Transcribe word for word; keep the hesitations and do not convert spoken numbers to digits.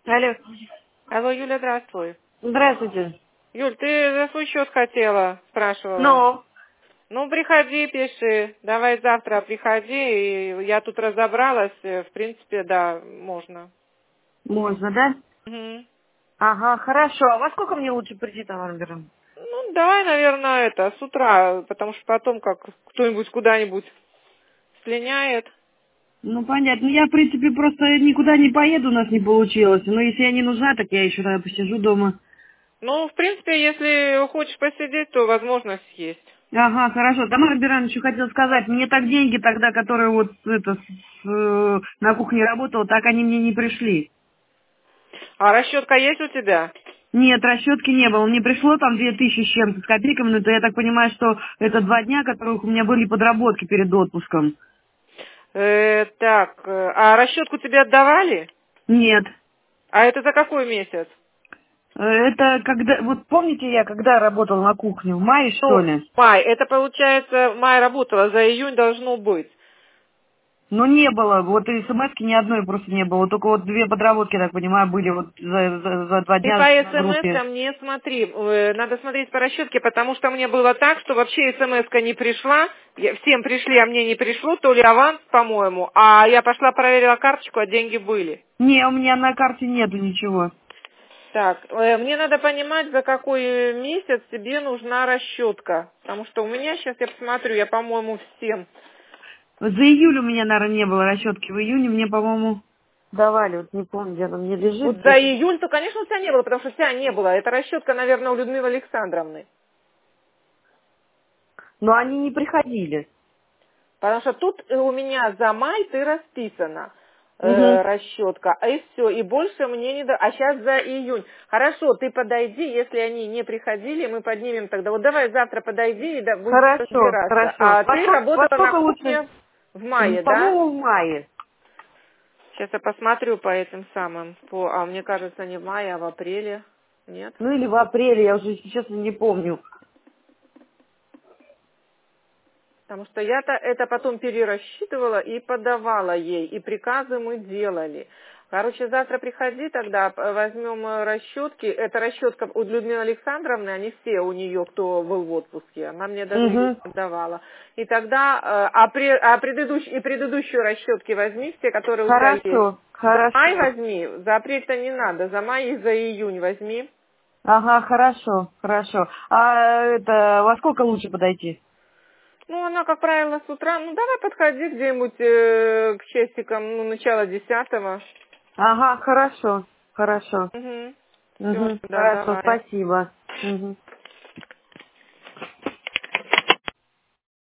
Алло. Алло, Юля, здравствуй. Здравствуйте. Юль, ты за свой счет хотела, спрашивала. Ну, Ну, приходи, пиши. Давай завтра приходи, и я тут разобралась. э, В принципе, да, можно. можно, да? Мгм. Ага, хорошо. А во сколько мне лучше прийти, Тамара Альберовна? Ну, давай, наверное, это, с утра, потому что потом как кто-нибудь куда-нибудь слиняет. Ну, понятно. Ну, я, в принципе, просто никуда не поеду, у нас не получилось. Но если я не нужна, так я еще тогда посижу дома. Ну, в принципе, если хочешь посидеть, то возможность есть. Ага, хорошо. Тамара Альберовна еще хотела сказать, мне так деньги тогда, которые вот это, с, э, на кухне работала, так они мне не пришли. А расчетка есть у тебя? Нет, расчетки не было. Мне пришло там две тысячи с чем-то с копейками, но это я так понимаю, что это два дня, которых у меня были подработки перед отпуском. Э, так, э, а расчетку тебе отдавали? Нет. А это за какой месяц? Э, Это когда, вот помните я, когда работал на кухне, в мае что Ну, ли? май. Это получается, май работала, за июнь должно быть. Ну не было, вот и смс-ки ни одной просто не было, только вот две подработки, так понимаю, были вот за, за- за два Ты дня по на группе. смс-кам не смотри. Э, Надо смотреть по расчетке, потому что мне было так, что вообще смс-ка не пришла. Я- Всем пришли, а мне не пришло. То ли аванс, по-моему. А я пошла проверила карточку, а деньги были. Не, у меня на карте нету ничего. Так, э, мне надо понимать, за какой месяц тебе нужна расчетка. Потому что у меня, сейчас я посмотрю, я, по-моему, всем. Вот за июль у меня, наверное, не было расчетки, в июне мне, по-моему, давали, вот не помню, где она мне лежит. Вот за июль, то, конечно, у тебя не было, потому что у тебя не было. Это расчетка, наверное, у Людмилы Александровны. Но они не приходили. Потому что тут э, у меня за май ты расписана Угу. э, расчетка, а и все, и больше мне не да. А сейчас за июнь. Хорошо, ты подойди, если они не приходили, мы поднимем тогда. Вот давай завтра подойди и да, будем Хорошо, разбираться. хорошо. А Во ты сколько, во работала на сколько лучше? кухне в мае, да? По-моему, в мае. Сейчас я посмотрю по этим самым. По, а мне кажется, не в мае, а в апреле. Нет? Ну или в апреле, я уже, если честно, не помню. Потому что я-то это потом перерасчитывала и подавала ей, и приказы мы делали. Короче, завтра приходи, тогда п- возьмем э, расчетки. Это расчетка у Людмилы Александровны, они все у нее, кто был в отпуске. Она мне даже ее Угу. давала. И тогда, э, а, пре- а предыдущ- и предыдущие расчетки возьми, все, которые у тебя есть. Хорошо, За май хорошо. возьми, за апрель-то не надо, за май и за июнь возьми. Ага, хорошо, хорошо. А это, во сколько лучше подойти? Ну, она, как правило, с утра, ну, давай подходи где-нибудь э, к часикам, ну, начало десятого. Ага, хорошо, хорошо. Угу. Все, Угу, да, хорошо, давай. спасибо. Угу.